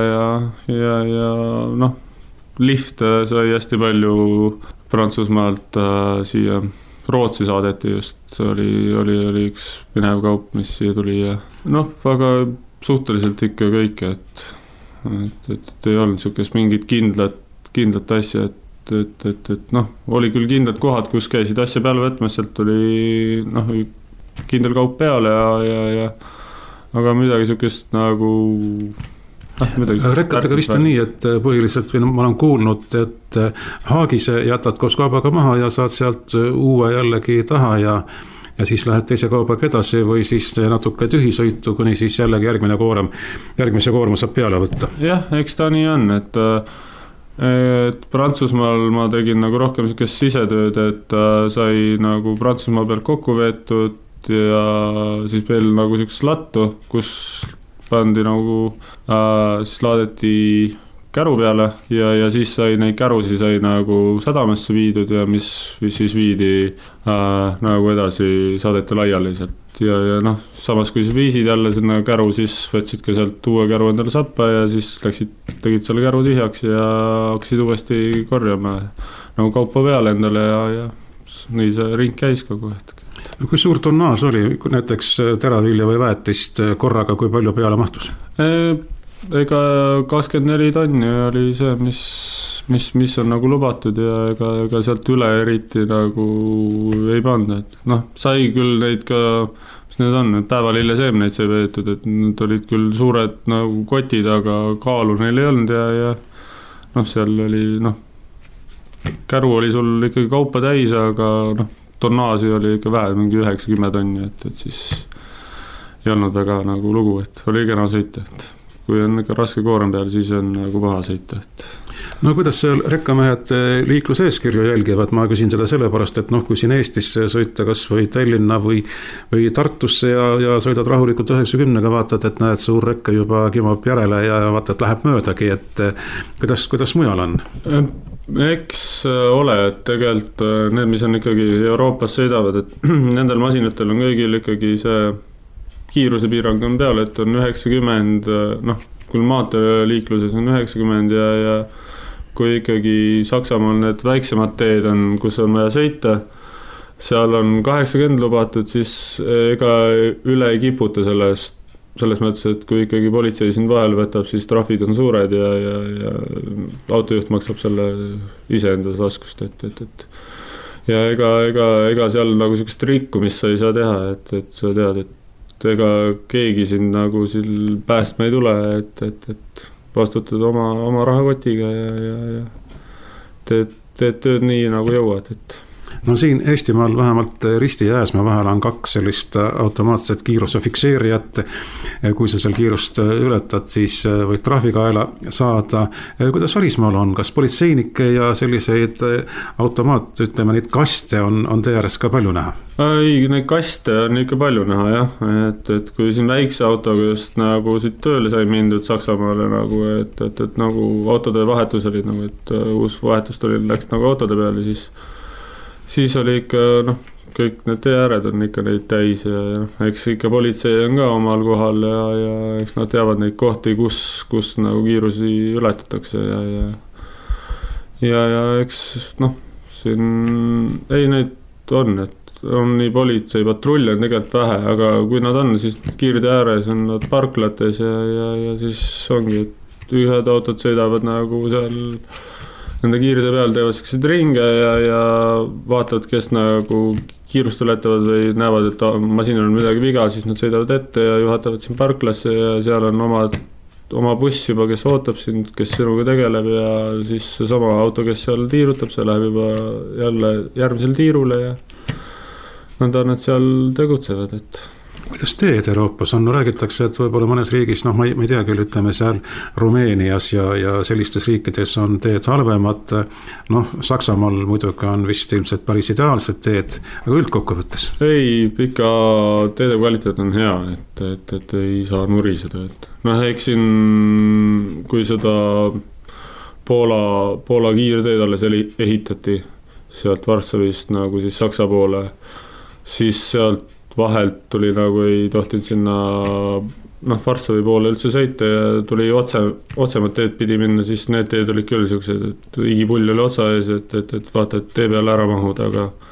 ja lifte sai hästi palju Prantsusmaalt siia Rootsi saadeti just, oli üks minev kaup, mis siia tuli ja aga suhteliselt ikka kõike, et ei olnud sellist mingit kindlat asja, et oli küll kindlad kohad, kus käisid asja peale võtmas, sealt tuli kindel kaup peale ja aga midagi sellist nagu... Rekkadega vist on nii, et põhiliselt ma olen kuulnud, et haagise jätad koos kaubaga maha ja saad sealt uue jällegi taha ja siis lähed teise kaubaga edasi või siis natuke tühisõitu, kuni siis jällegi järgmise koorma saab peale võtta. Jah, eks ta nii on, et Prantsusmaal ma tegin nagu rohkem sellist sisetööd, et sai nagu Prantsusmaa pealt kokku veetud ja siis veel nagu sellist lattu, kus pandi nagu, siis laadeti käru peale ja siis sai neid kärusi sai nagu sadamasse viidud ja mis siis viidi nagu edasi, saadeti laiali sealt ja samas kui siis viisid jälle sinna käru, siis võtsid ka sealt uue käru endale sappa ja siis tegid selle käru tühjaks ja hakkasid uuesti korjama nagu kaupa peale endale ja nii see ring käis kogu hetk. Kui suur tonnaaž oli näiteks teravilja või väetist korraga, kui palju peale mahtus? Ega 24 tonni oli see, mis on nagu lubatud ja ega sealt üle eriti nagu ei panda, et sai küll neid ka, mis need on, päevalilleseemneid sai veetud, et need olid küll suured nagu kotid, aga kaalu neil ei olnud ja seal oli, käru oli sul ikkagi kaupa täis, aga tonnaaži oli ikka vähe, mingi 9-10 tonni, et siis ei olnud väga nagu lugu, et oli kena sõita, et kui on ikka raske koorem peal, siis on nagu paha sõita, et no kuidas seal rekkamehed liikluseeskirju jälgivad, ma küsin seda sellepärast, et kui siin Eestis sõita kas või Tallinna või Tartusse ja sõidad rahulikult 90-ga, vaatad, et näed, suur rekka juba kimab järele ja vaatad, läheb möödagi, et kuidas mujal on? Eks ole, et tegelikult need, mis on ikkagi Euroopas sõidavad, et nendel masinatel on kõigil ikkagi see kiirusepiirang on peal, et on 90, küll maanteeliikluses on 90 ja kui ikkagi Saksamaal need väiksemad teed on, kus on vaja sõita, seal on 80 lubatud, siis ega üle ei kiputa selles mõttes, et kui ikkagi politsei siin vahel võtab, siis trahvid on suured ja autojuht maksab selle iseenda taskust, et ja ega seal nagu sellist rikkumist sa ei saa teha, et sa tead, et ega keegi siin nagu päästma ei tule, et vastutad oma rahakotiga ja teed tööd nii nagu jõuad, et no siin Eestimaal vähemalt Risti ja Ääsmäe vahel on 2 sellist automaatset kiiruse fikseerijat. Kui sa seal kiirust ületad, siis võid trahvikaela saada. Kuidas välismaal on? Kas politseinikke ja selliseid ütleme, neid kaste on teie ääres ka palju näha? Ei, neid kaste on ikka palju näha, jah. Et kui siin väikse autoga just nagu siit tööle sai mindud Saksamaale nagu, et nagu autode vahetus oli nagu, et uus vahetus läks nagu autode peale, siis oli ikka, kõik need teeääred on ikka neid täis ja eks ikka politsei on ka omal kohal ja eks nad teavad neid kohti, kus nagu kiirusi ületatakse ja eks siin ei neid on, et on nii politsei patrulle on tegelikult vähe, aga kui nad on, siis kiirde ääres on nad parklates ja siis ongi, et ühed autod sõidavad nagu seal nende kiirde peal teevad sellised ringe ja vaatavad, kes nagu kiirust ületavad või näevad, et masinal on midagi viga, siis nad sõidavad ette ja juhatavad siin parklasse ja seal on oma buss juba, kes ootab sind, kes sinuga tegeleb ja siis sama auto, kes seal tiirutab, see läheb juba jälle järgmisel tiirule ja nad seal tegutsevad, et kuidas teed Euroopas on? No räägitakse, et võib-olla mõnes riigis, ma ei tea küll, ütleme seal Rumeenias ja sellistes riikides on teed halvemad. Saksamaal muidugi on vist ilmselt päris ideaalsed teed, aga üldkokkuvõttes? Ei, ikka teede kvaliteet on hea, et ei saa nuriseda. Eks siin, kui seda Poola kiirteed alles ehitati sealt Varssavist nagu siis Saksa poole, siis sealt vahelt tuli nagu ei tohtinud sinna Varssavi poole üldse sõita ja tuli otsemad teed pidi minna, siis need teed olid küll sellised, et igipull oli otsa ees, et vaata, et tee peale ära mahud,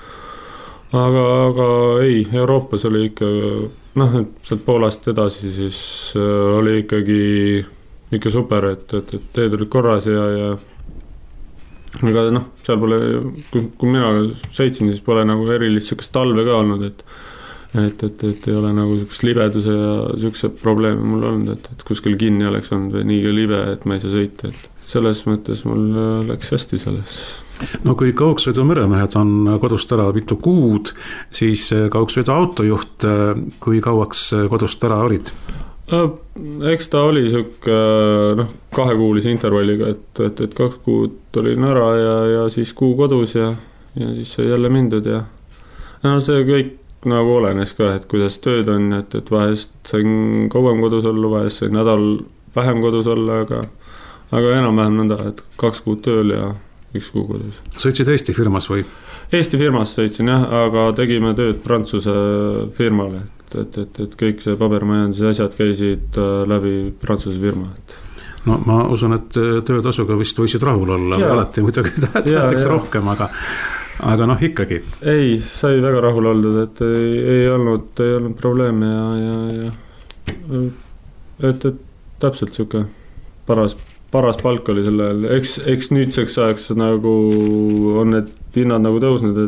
aga ei, Euroopas oli ikka, et sealt Poolast edasi siis oli ikka super, et teed olid korras ja aga seal pole, kui mina sõitsin, siis pole nagu erilist sellist talve ka olnud, et ei ole nagu sellist libeduse ja sellise probleeme mul olnud, et kuskil kinni oleks olnud või nii libe, et ma ei saa sõita, et selles mõttes mul läks hästi selles. No kui kaugsõidu meremehed on kodust ära mitu kuud, siis kaugsõidu autojuht, kui kauaks kodust ära olid? Eks ta oli siuke 2-kuulise intervalliga, et 2 kuud olin ära ja siis kuu kodus ja siis sai jälle mindud ja see kõik nagu olenes ka, et kuidas tööd on, et vahest sain kauem kodus olla, vahest sain nädal vähem kodus olla, aga enam-vähem nõnda, et 2 kuud tööl ja 1 kuu kodus. Sõitsid Eesti firmas või? Eesti firmas sõitsin jah, aga tegime tööd Prantsuse firmale, et kõik see pabermajanduse asjad käisid läbi Prantsuse firma. No ma usun, et töötasuga vist võisid rahul olla, alati muidugi tahetakse rohkem, aga ikkagi. Ei, sai väga rahul oldud, et ei olnud probleeme ja et täpselt siuke paras palk oli sellel, eks nüüdseks ajaks nagu on need hinnad nagu tõusnud,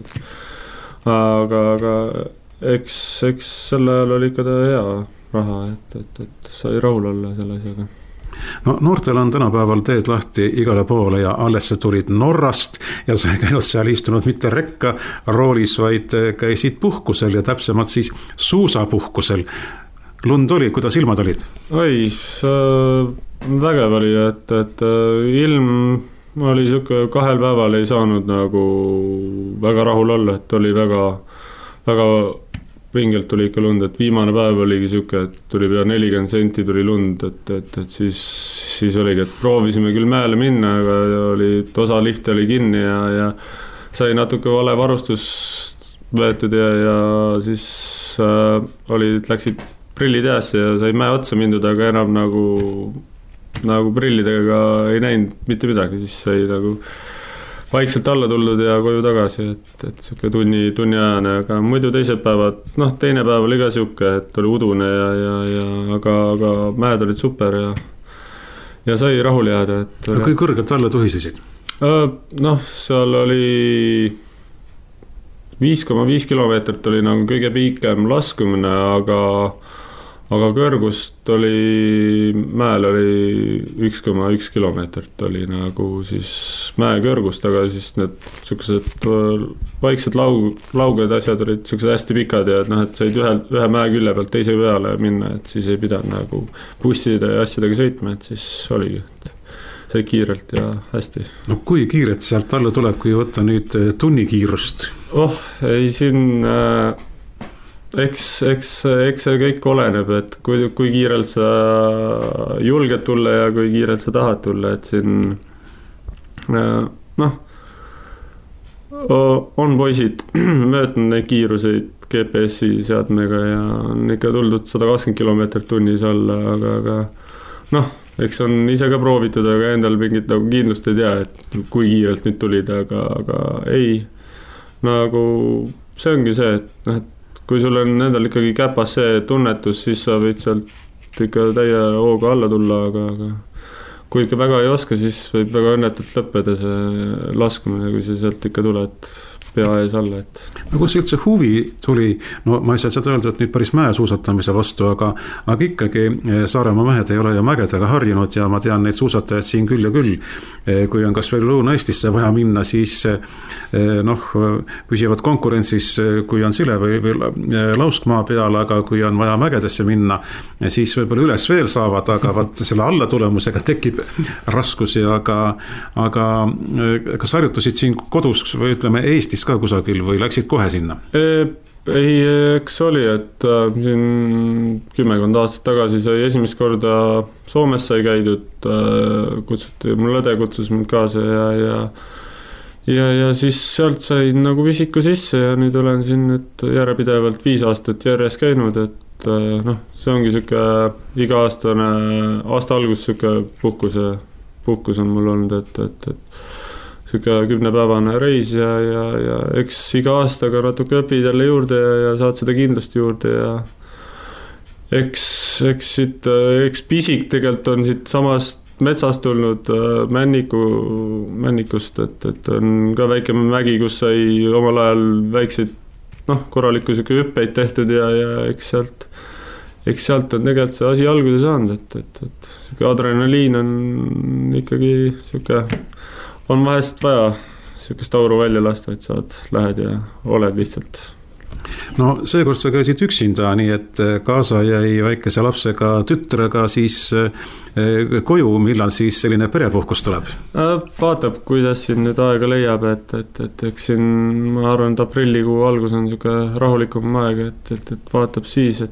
aga eks selle ajal oli ikka hea raha, et sai rahul olla selle asjaga. No noortel on tänapäeval teed lahti igale poole ja alles tulid Norrast ja sa ei käinud seal istunud mitte rekka roolis, vaid käisid puhkusel ja täpsemalt siis suusapuhkusel. lund oli, kuidas ilmad olid? Oi, vägev oli, et ilm oli siuke 2 päeval ei saanud nagu väga rahul olla, et oli väga vingelt tuli ikka lund, et viimane päev oligi siuke, et tuli pea 40 senti tuli lund, et siis oligi, et proovisime küll mäele minna, aga osa lifte oli kinni ja sai natuke vale varustus võetud ja siis läksid prillid jäässe ja sai mäe otsa mindud, aga enam nagu prillidega ei näinud mitte midagi, siis sai nagu vaikselt alla tuldud ja koju tagasi, et siuke tunni ajane, aga muidu teised päevad, teine päev oli ka siuke, et oli udune aga mäed olid super ja sai rahule jääda. Kui kõrgelt alla tuhisesid? Seal oli 5,5 kilomeetrit oli nagu kõige pikem laskumine, aga kõrgust mäel oli 1,1 kilomeetrit oli nagu siis mäe kõrgust, aga siis need siuksed vaiksed lauged asjad olid siuksed hästi pikad ja et said ühe mäe külje pealt teise peale minna, et siis ei pidanud nagu busside ja asjadega sõitma, et siis oligi, et sai kiirelt ja hästi. No kui kiirelt sealt alla tuleb, kui võtta nüüd tunni kiirust? Ei siin... Eks see kõik oleneb, et kui kiirelt sa julged tulla ja kui kiirelt sa tahad tulla, et siin on poisid möötnud neid kiiruseid GPS-i seadmega ja on ikka tuldud 120 kilomeetrit tunnis alla, aga eks on ise ka proovitud, aga endal mingit nagu kindlust ei tea, et kui kiirelt nüüd tulid, aga ei, nagu see ongi see, et kui sul on endal ikkagi käpas see tunnetus, siis sa võid sealt ikka täie hooga alla tulla, aga kui ikka väga ei oska, siis võib väga õnnetult lõppeda see laskumine, kui sa sealt ikka tuled pea ees alla, et... No kus üldse huvi tuli, ma ei saa seda öelda, et nüüd päris mäesuusatamise vastu, aga ikkagi Saaremaa mehed ei ole ju mägedega harjunud ja ma tean neid suusatajaid siin küll ja küll. Kui on kas veel Lõuna-Eestisse vaja minna, siis püsivad konkurentsis, kui on sile või lauskmaa peal, aga kui on vaja mägedesse minna, siis võib-olla üles veel saavad, aga selle alla tulemusega tekib raskusi, aga kas harjutasid siin kodus või ütleme Eestis ka kusagil või läksid kohe sinna? Ei, eks oli, et siin 10 aastat tagasi sai esimest korda Soomes sai käidud, mul õde kutsus mind kaasa ja siis sealt sain nagu visiku sisse ja nüüd olen siin nüüd järjepidevalt 5 aastat järjest käinud, et see ongi siuke iga-aastane aasta algus siuke puhkus on mul olnud, et siuke 10-päevane reis ja eks iga aastaga natuke õpid jälle juurde ja saad seda kindlust juurde ja eks pisik tegelikult on siit samast metsast tulnud männikust, et on ka väike mägi, kus sai omal ajal väikseid korralikku siuke hüppeid tehtud ja eks sealt on tegelikult see asi alguse saanud, et siuke adrenaliin on ikkagi siuke on vahest vaja siukest auru välja lasta, et saad, lähed ja oled lihtsalt. No seekord sa käisid üksinda, nii et kaasa jäi väikese lapsega tütrega siis koju, millal siis selline perepuhkus tuleb? Vaatab, kuidas siin nüüd aega leiab, et eks siin, ma arvan, et aprillikuu algus on siuke rahulikum aeg, et vaatab siis,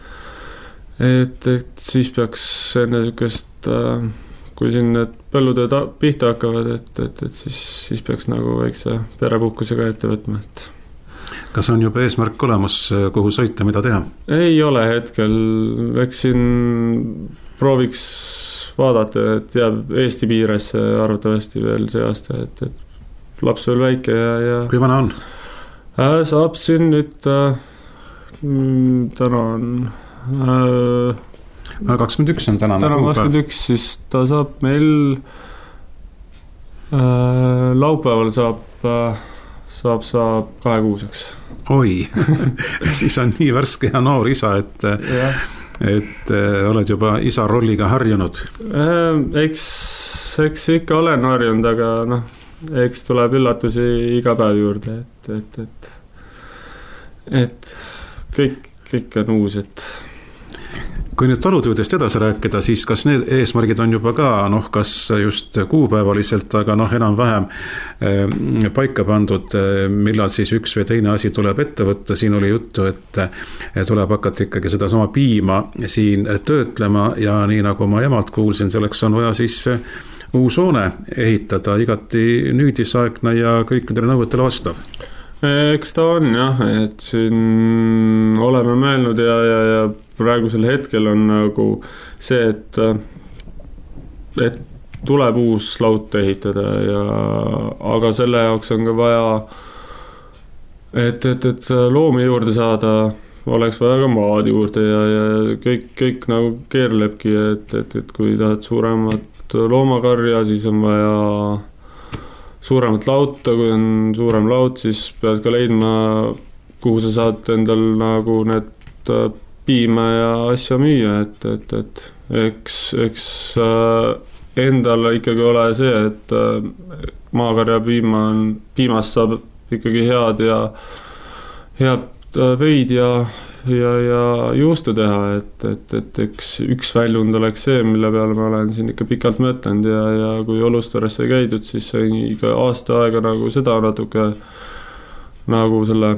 et siis peaks enne siukest kui siin need põllutööd pihta hakkavad, et siis peaks nagu väikse perepuhkusega ette võtma, et... Kas on juba eesmärk olemas, kuhu sõita, mida teha? Ei ole hetkel, eks siin prooviks vaadata, et jääb Eesti piiresse arvatavasti veel see aasta, et laps veel väike ja... Kui vana on? Saab siin nüüd, täna on... 21 on tänane. Täna 21, siis ta saab meil laupäeval saab 2 kuuseks. Oi, siis on nii värske ja noor isa, et oled juba isa rolliga harjunud. Eks ikka olen harjunud, aga eks tuleb üllatusi iga päev juurde, et kõik on uus, et... kui nüüd talutöödest edasi rääkida, siis kas need eesmärgid on juba ka, kas just kuupäevaliselt, aga enam-vähem paika pandud, millal siis üks või teine asi tuleb ette võtta, siin oli juttu, et tuleb hakata ikkagi seda sama piima siin töötlema ja nii nagu ma emalt kuulsin, selleks on vaja siis uus hoone ehitada, igati nüüdisaegne ja kõikidele nõuetele vastav. Eks ta on jah, et siin oleme mõelnud ja praegusel hetkel on nagu see, et tuleb uus laut ehitada aga selle jaoks on ka vaja, et loomi juurde saada, oleks vaja ka maad juurde ja kõik nagu keerlebki, et kui tahad suuremat loomakarja, siis on vaja suuremat lauta, kui on suurem laut, siis pead ka leidma, kuhu sa saad endal nagu need piima ja asja müüa, et eks endal ikkagi ole see, et maakarja piimast saab ikkagi head veid ja juustu teha, et eks üks väljund oleks see, mille peale ma olen siin ikka pikalt mõtlenud ja kui Olustaresse käidud, siis sai iga aasta aega nagu seda natuke nagu selle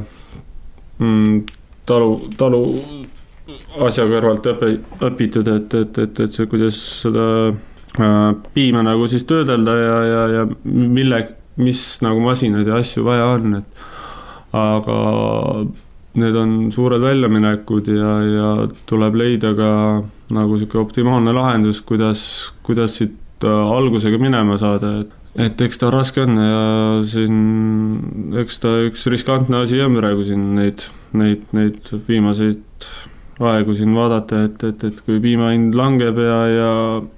talu asja kõrvalt õpitud, et see, kuidas seda piima nagu siis töödelda ja mis nagu masinaid ja asju vaja on, aga need on suured väljaminekud ja tuleb leida ka nagu selline optimaalne lahendus, kuidas siit algusega minema saada, et eks ta raske on ja siin eks ta üks riskantne asi on praegu siin neid viimaseid aegu siin vaadata, et kui piimahind langeb ja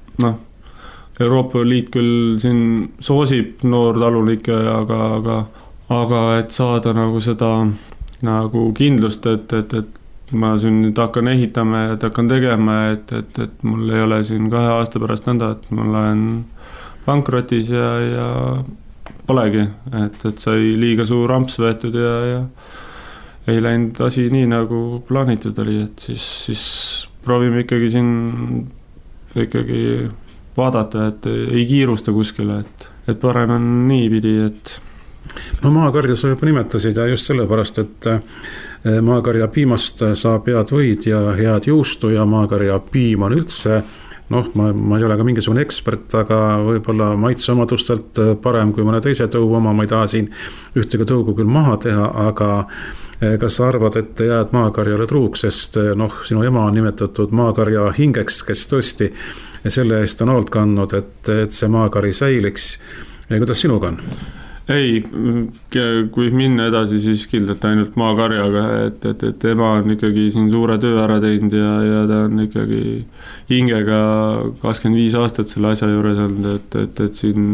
Euroopa Liit küll siin soosib noortalunikke, aga et saada nagu seda nagu kindlust, et ma siin nüüd hakkan ehitama ja hakkan tegema, et mul ei ole siin 2 aasta pärast nõnda, et ma olen pankrotis ja polegi, et sai liiga suur amps võetud ja ei läinud asi nii, nagu plaanitud oli, et siis proovime ikkagi siin ikkagi vaadata, et ei kiirusta kuskile, et parem on niipidi, et maakarja sa juba nimetasid ja just sellepärast, et maakarja piimast saab head võid ja head juustu ja maakarja piim on üldse, ma ei ole ka mingisugune ekspert, aga võib-olla maitseomadustelt parem kui mõne teise tõu oma, ma ei taha siin ühtegi tõugu küll maha teha, aga kas sa arvad, et jääd maakarjale truuks, sest sinu ema on nimetatud maakarja hingeks, kes tõesti selle eest on hoolt kandnud, et see maakari säiliks. Kuidas sinuga on? Ei, kui minna edasi, siis kindlalt ainult maakarjaga, et ema on ikkagi siin suure töö ära teinud ja ta on ikkagi hingega 25 aastat selle asja juures olnud, et siin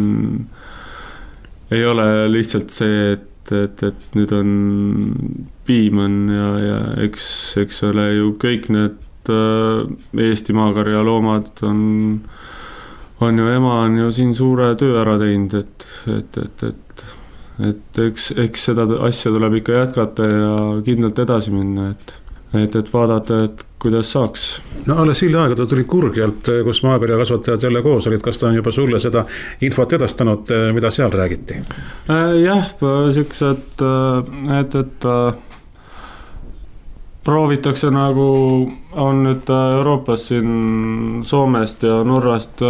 ei ole lihtsalt see, et nüüd on piim on ja eks ole ju kõik need Eesti maakarja loomad on ju, ema on ju siin suure töö ära teinud, et eks seda asja tuleb ikka jätkata ja kindlalt edasi minna, et vaadata, et kuidas saaks. Alles hiljaaega ta tuli Kurgjalt, kus maakarja kasvatajad jälle koos olid, kas ta on juba sulle seda infot edastanud, mida seal räägiti? Jah, siuksed, et proovitakse nagu on nüüd Euroopas siin Soomest ja Norrast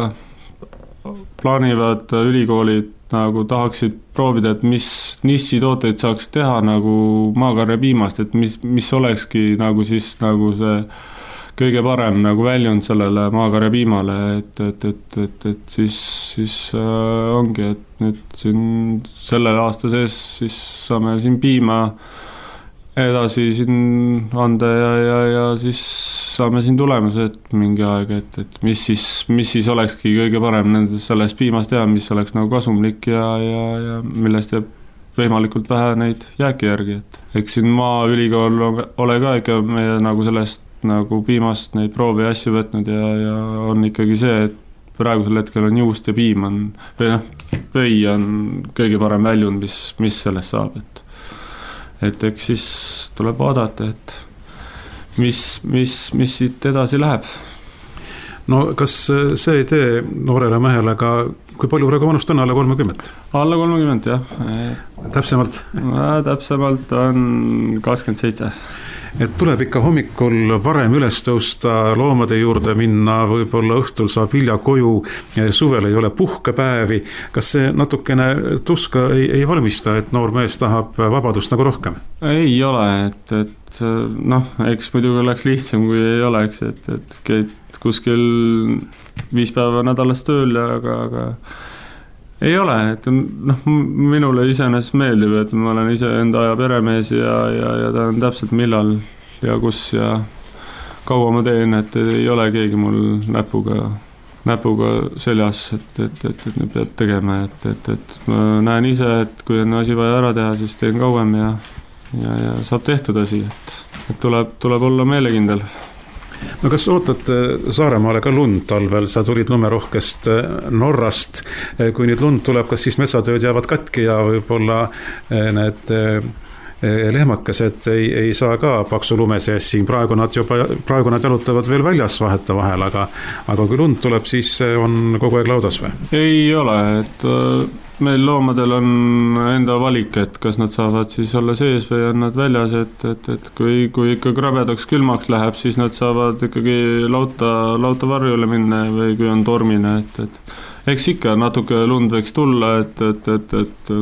plaanivad ülikoolid nagu tahaksid proovida, et mis nissitooteid saaks teha nagu maakarja piimast, et mis olekski nagu siis nagu see kõige parem nagu väljund sellele maakarja piimale, et siis ongi, et nüüd siin selle aasta sees siis saame siin piima edasi siin anda ja siis saame siin tulemused mingi aeg, et mis siis olekski kõige parem sellest piimast teha, mis oleks nagu kasumlik ja millest jääb võimalikult vähe neid jääki järgi, et eks siin maaülikool ole ka ikka meie nagu sellest nagu piimast neid proovi ja asju võtnud ja on ikkagi see, et praegusel hetkel on juust ja piim on, või on kõige parem väljund, mis sellest saab, et eks siis tuleb vaadata, et mis siit edasi läheb. No kas see ei tee noorele mehele ka, kui palju praegu vanust on, alla 30? Alla 30, jah. Täpsemalt? Täpsemalt on 27. Et tuleb ikka hommikul varem üles tõusta, loomade juurde minna, võib-olla õhtul saab hilja koju, suvel ei ole puhkepäevi. Kas see natukene tuska ei valmista, et noor mees tahab vabadust nagu rohkem? Ei ole, et eks muidugi oleks lihtsam, kui ei oleks, et käid kuskil 5 päeva nädalas tööl, aga ei ole, et minule iseenesest meeldib, et ma olen ise enda aja peremees ja tean täpselt millal ja kus ja kaua ma teen, et ei ole keegi mul näpuga seljas, et nüüd pead tegema, et ma näen ise, et kui on asi vaja ära teha, siis teen kauem ja saab tehtud asi, et tuleb olla meelekindel. No kas ootate Saaremaale ka lund talvel, sa tulid lumerohkest Norrast, kui nüüd lund tuleb, kas siis metsatööd jäävad katki ja võib-olla need lehmakesed ei saa ka paksu lume sees siin, praegu nad jalutavad veel väljas vaheta vahel, aga kui lund tuleb, siis on kogu aeg laudas või? Ei ole, et meil loomadel on enda valik, et kas nad saavad siis olla sees või on nad väljas, et kui ikka krabedaks külmaks läheb, siis nad saavad ikkagi lauta varjule minna või kui on tormine, et eks ikka natuke lund võiks tulla, et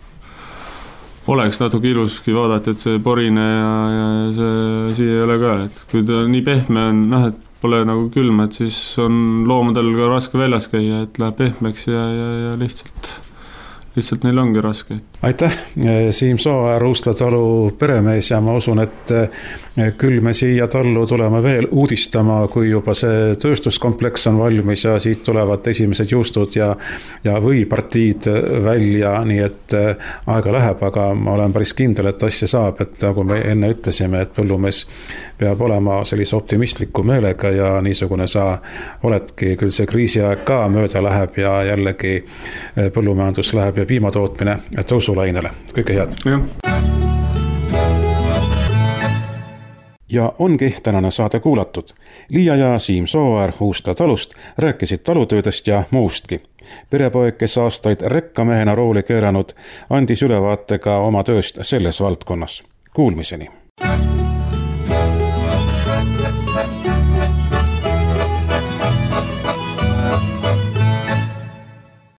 oleks natuke iluski vaadata, et see porine ja see siia ei ole ka, et kui ta nii pehme on, et pole nagu külm, et siis on loomadel ka raske väljas käia, et läheb pehmeks ja lihtsalt neil ongi raske. Aitäh, Siim Sooäär, Uustla talu peremees ja ma usun, et küll me siia tallu tuleme veel uudistama, kui juba see tööstuskompleks on valmis ja siit tulevad esimesed juustud ja võipartiid välja, nii et aega läheb, aga ma olen päris kindel, et asja saab, et nagu me enne ütlesime, et põllumees peab olema sellise optimistliku meelega ja niisugune sa oledki, küll see kriisiaeg ka mööda läheb ja jällegi põllumajandus läheb ja piimatootmine tõusulainele. Kõike head. Ja ongi tänane saade kuulatud. Liia ja Siim Sooäär Uustla talust rääkisid talutöödest ja muustki. Perepoeg, kes aastaid rekkamehena rooli keeranud, andis ülevaate ka oma tööst selles valdkonnas. Kuulmiseni!